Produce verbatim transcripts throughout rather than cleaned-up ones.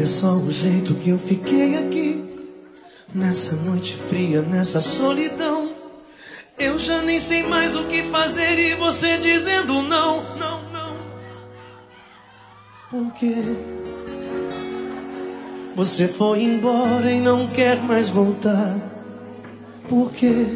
Olha só o jeito que eu fiquei aqui, nessa noite fria, nessa solidão. Eu já nem sei mais o que fazer e você dizendo não, não, não. Por quê? Você foi embora e não quer mais voltar. Por quê?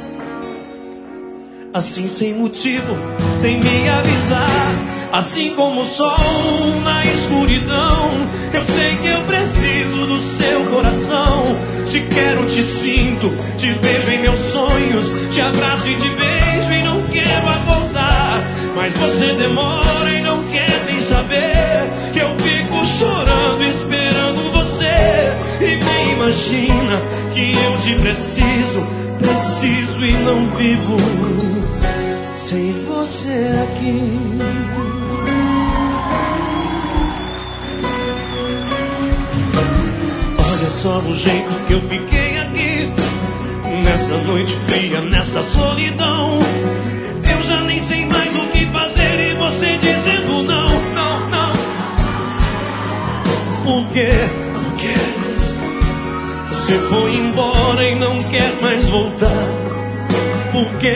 Assim sem motivo, sem me avisar. Assim como o sol na escuridão. Eu sei que eu preciso do seu coração. Te quero, te sinto, te vejo em meus sonhos. Te abraço e te beijo e não quero acordar. Mas você demora e não quer nem saber que eu fico chorando esperando você. E nem imagina que eu te preciso, preciso e não vivo sem você aqui. Olha só o jeito que eu fiquei aqui, nessa noite fria, nessa solidão. Eu já nem sei mais o que fazer e você dizendo não, não, não. Por quê? Por quê? Você foi embora e não quer mais voltar. Por quê?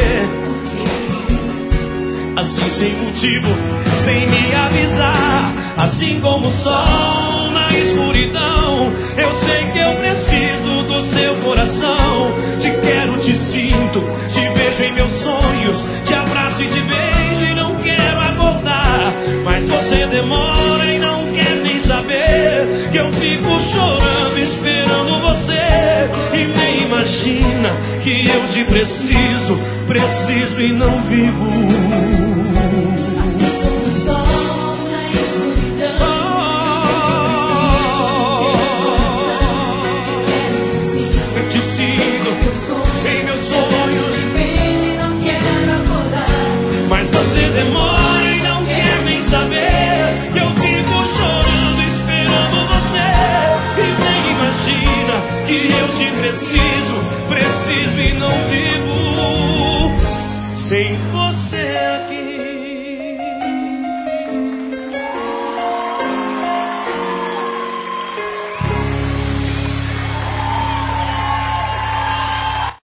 Assim sem motivo, sem me avisar. Assim como o sol na escuridão. Eu sei que eu preciso do seu coração. Te quero, te sinto, te vejo em meus sonhos. Te abraço e te beijo e não quero acordar. Mas você demora e não quer nem saber que eu fico chorando esperando você. E nem imagina que eu te preciso, preciso e não vivo. Mas você demora e não quer nem saber que eu fico chorando esperando você. E nem imagina que eu te preciso, preciso e não vivo sem você aqui.